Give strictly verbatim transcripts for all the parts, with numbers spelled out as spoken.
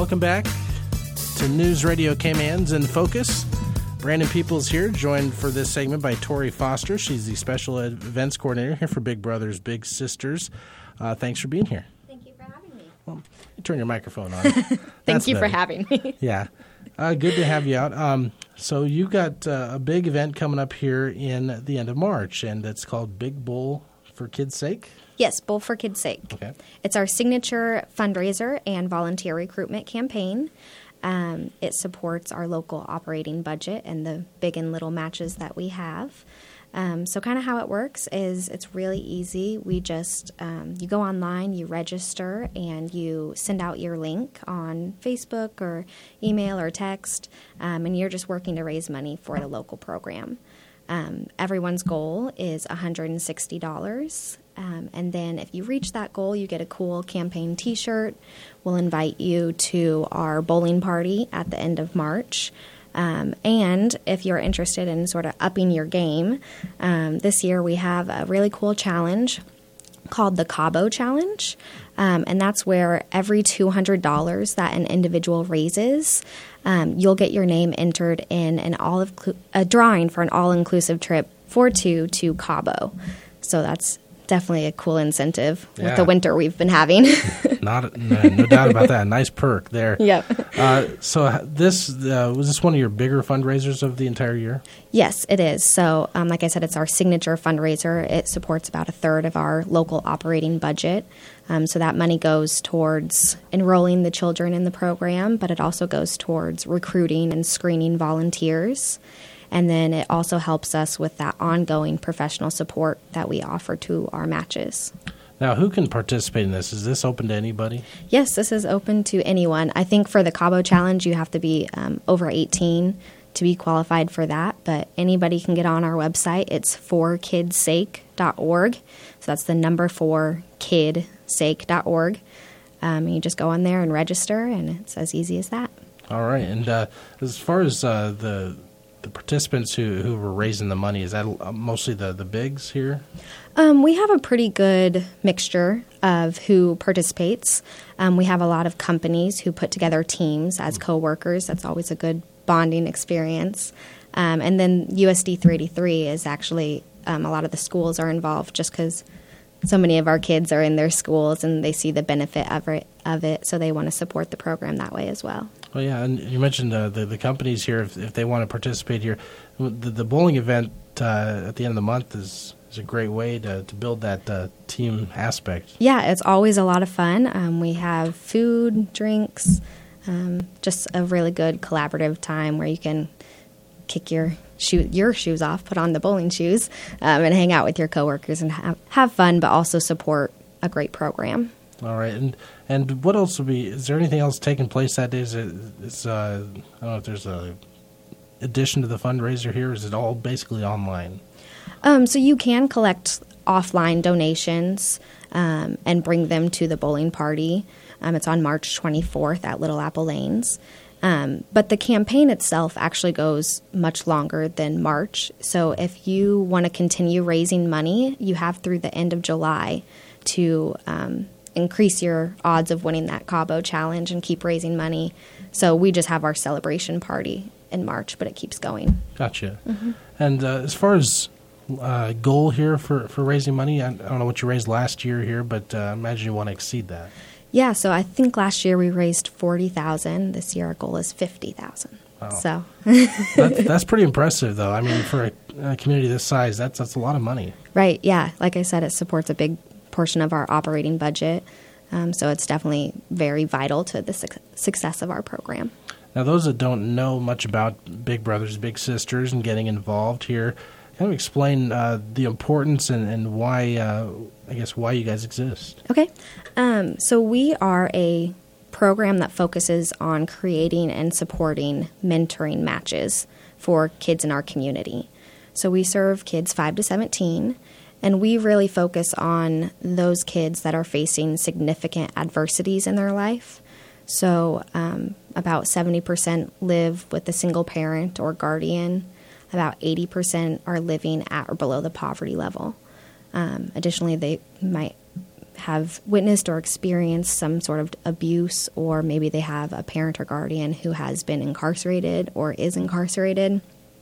Welcome back to News Radio Caymans in Focus. Brandon Peoples here, joined for this segment by Tori Foster. She's the Special Events Coordinator here for Big Brothers Big Sisters. Uh, thanks for being here. Thank you for having me. Well, you turn your microphone on. Thank That's you better. for having me. Yeah. Uh, good to have you out. Um, so you got uh, a big event coming up here in the end of March, and it's called Big Bowl for Kids' Sake? Yes, Bowl for Kids' Sake. Okay. It's our signature fundraiser and volunteer recruitment campaign. Um, it supports our local operating budget and the big and little matches that we have. Um, so kind of how it works is it's really easy. We just, um, you go online, you register, and you send out your link on Facebook or email or text, um, and you're just working to raise money for the local program. Um, everyone's goal is one hundred sixty dollars. Um, and then if you reach that goal, you get a cool campaign T-shirt. We'll invite you to our bowling party at the end of March. Um, and if you're interested in sort of upping your game, um, this year we have a really cool challenge called the Cabo Challenge. Um, and that's where every two hundred dollars that an individual raises, um, you'll get your name entered in an all of a drawing for an all-inclusive trip for two to Cabo. So that's definitely a cool incentive Yeah. with the winter we've been having. Not no, no doubt about that. Nice perk there. Yep. Uh, so this uh, was this one of your bigger fundraisers of the entire year? Yes, it is. So, um, like I said, it's our signature fundraiser. It supports about a third of our local operating budget. Um, so that money goes towards enrolling the children in the program, but it also goes towards recruiting and screening volunteers. And then it also helps us with that ongoing professional support that we offer to our matches. Now, who can participate in this? Is this open to anybody? Yes, this is open to anyone. I think for the Cabo Challenge, you have to be um, over eighteen to be qualified for that, but anybody can get on our website. It's for kids sake dot org. So that's the number four kid sake dot org. Um, you just go on there and register, and it's as easy as that. All right. And uh, as far as uh, the the participants who, who were raising the money, is that mostly the, the bigs here? Um, we have a pretty good mixture of who participates. Um, we have a lot of companies who put together teams as coworkers. That's always a good bonding experience. Um, and then U S D three eighty-three is actually, um, a lot of the schools are involved just because so many of our kids are in their schools and they see the benefit of it, of it, so they want to support the program that way as well. Well, yeah, and you mentioned uh, the, the companies here, if, if they want to participate here. The, the bowling event uh, at the end of the month is, is a great way to, to build that uh, team aspect. Yeah, it's always a lot of fun. Um, we have food, drinks, um, just a really good collaborative time where you can kick your shoe, your shoes off, put on the bowling shoes, um, and hang out with your coworkers and have, have fun, but also support a great program. All right, and and what else will be? Is there anything else taking place that day? Is it? Is uh, I don't know if there's a addition to the fundraiser here. Is it all basically online? Um, so you can collect offline donations um, and bring them to the bowling party. Um, it's on March twenty-fourth at Little Apple Lanes. Um, but the campaign itself actually goes much longer than March. So if you want to continue raising money, you have through the end of July to um, increase your odds of winning that Cabo Challenge and keep raising money. So we just have our celebration party in March, but it keeps going. Gotcha. Mm-hmm. And uh, as far as uh, goal here for, for raising money, I, I don't know what you raised last year here, but uh, I imagine you want to exceed that. Yeah, so I think last year we raised forty thousand dollars. This year our goal is fifty thousand dollars. Wow. So that, that's pretty impressive, though. I mean, for a, a community this size, that's that's a lot of money. Right, yeah. Like I said, it supports a big portion of our operating budget. Um, so it's definitely very vital to the su- success of our program. Now, those that don't know much about Big Brothers Big Sisters and getting involved here, kind of explain uh, the importance and, and why, uh, I guess, why you guys exist. Okay. Um, so we are a program that focuses on creating and supporting mentoring matches for kids in our community. So we serve kids five to seventeen, and we really focus on those kids that are facing significant adversities in their life. So um, about seventy percent live with a single parent or guardian. About eighty percent are living at or below the poverty level. Um, additionally, they might have witnessed or experienced some sort of abuse, or maybe they have a parent or guardian who has been incarcerated or is incarcerated.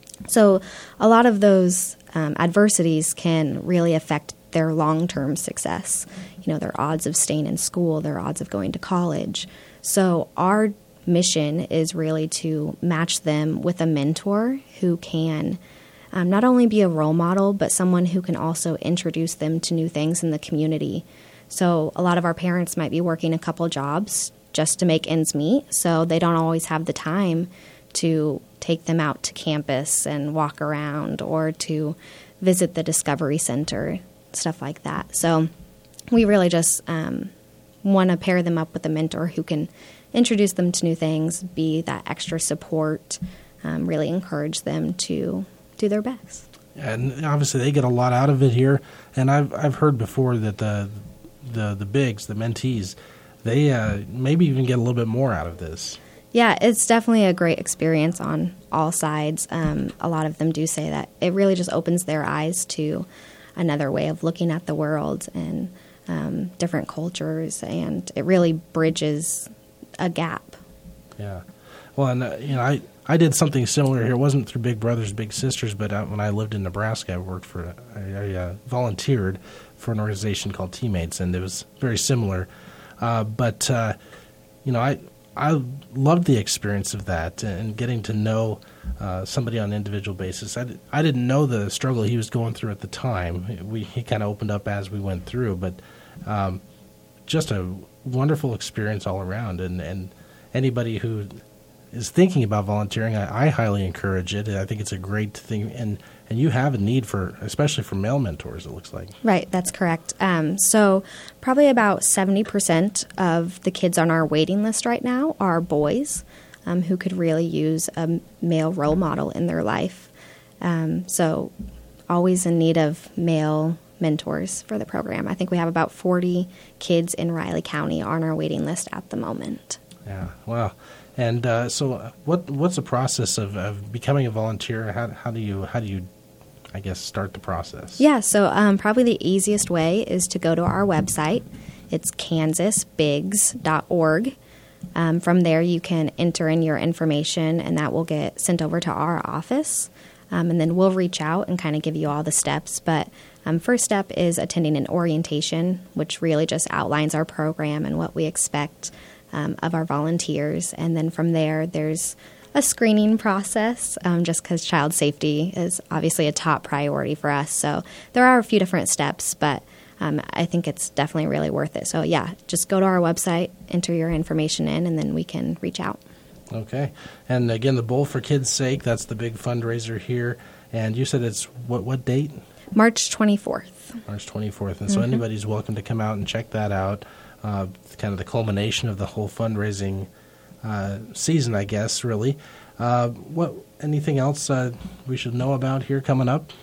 So a lot of those um, adversities can really affect their long-term success. You know, their odds of staying in school, their odds of going to college. So our mission is really to match them with a mentor who can um, not only be a role model, but someone who can also introduce them to new things in the community. So a lot of our parents might be working a couple jobs just to make ends meet, so they don't always have the time to take them out to campus and walk around or to visit the Discovery Center, stuff like that. So we really just um, want to pair them up with a mentor who can introduce them to new things, be that extra support, um, really encourage them to do their best. And obviously they get a lot out of it here. And I've I've heard before that the the, the bigs, the mentees, they uh, maybe even get a little bit more out of this. Yeah, it's definitely a great experience on all sides. Um, a lot of them do say that it really just opens their eyes to another way of looking at the world and um, different cultures, and it really bridges a gap. Yeah. Well, and, uh, you know, I, I did something similar here. It wasn't through Big Brothers Big Sisters, but uh, when I lived in Nebraska, I worked for, I, I uh, volunteered for an organization called Teammates, and it was very similar. Uh, but, uh, you know, I... I loved the experience of that and getting to know uh, somebody on an individual basis. I, I didn't know the struggle he was going through at the time. We, he kind of opened up as we went through, but um, just a wonderful experience all around. And, and anybody who is thinking about volunteering, I, I highly encourage it. I think it's a great thing. And, and you have a need for, especially for male mentors, it looks like. Right, that's correct. Um, so probably about seventy percent of the kids on our waiting list right now are boys um, who could really use a male role model in their life. Um, so always in need of male mentors for the program. I think we have about forty kids in Riley County on our waiting list at the moment. Yeah, wow. And uh, so, what what's the process of, of becoming a volunteer? How how do you how do you, I guess, start the process? Yeah, so um, probably the easiest way is to go to our website. It's kansas bigs dot org. Um, from there, you can enter in your information, and that will get sent over to our office. Um, and then we'll reach out and kind of give you all the steps. But um, first step is attending an orientation, which really just outlines our program and what we expect Um, of our volunteers. And then from there, there's a screening process, um, just because child safety is obviously a top priority for us. So there are a few different steps, but um, I think it's definitely really worth it. So yeah, just go to our website, enter your information in, and then we can reach out. Okay. And again, the Bowl for Kids' Sake, that's the big fundraiser here. And you said it's what, what date? March twenty-fourth. March twenty-fourth. And so mm-hmm. anybody's welcome to come out and check that out. Uh, kind of the culmination of the whole fundraising uh, season, I guess, really. Uh, what? Anything else uh, we should know about here coming up?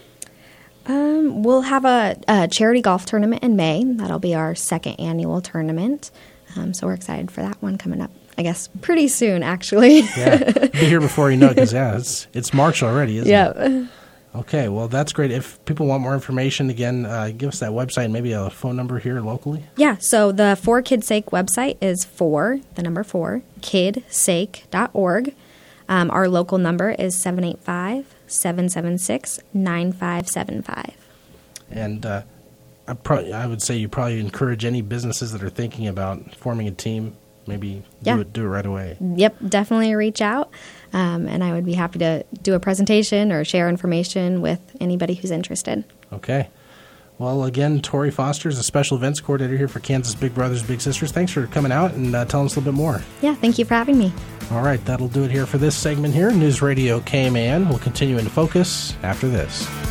Um, we'll have a, a charity golf tournament in May. That'll be our second annual tournament. Um, so we're excited for that one coming up, I guess, pretty soon, actually. Yeah, be here before you know it, because, yeah, it's, it's March already, isn't yeah. it? Yeah. Okay, well, that's great. If people want more information, again, uh, give us that website and maybe a phone number here locally. Yeah, so the For Kids' Sake website is for, the number four, kid sake dot org. Um, our local number is seven eight five, seven seven six, nine five seven five. And uh, I, pro- I would say you probably encourage any businesses that are thinking about forming a team, maybe yeah. do it do it right away. Yep, definitely reach out. Um, and I would be happy to do a presentation or share information with anybody who's interested. Okay. Well, again, Tori Foster is a special events coordinator here for Kansas Big Brothers Big Sisters. Thanks for coming out and uh, telling us a little bit more. Yeah, thank you for having me. All right, that'll do it here for this segment here. News Radio K M A N will continue in focus after this.